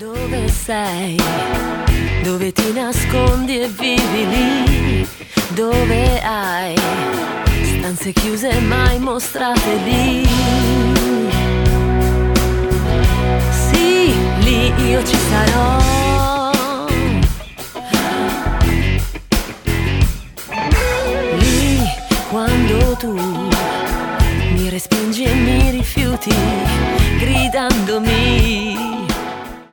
Dove sei? Dove ti nascondi e vivi lì? Dove hai stanze chiuse mai mostrate lì? Sì, lì io ci sarò.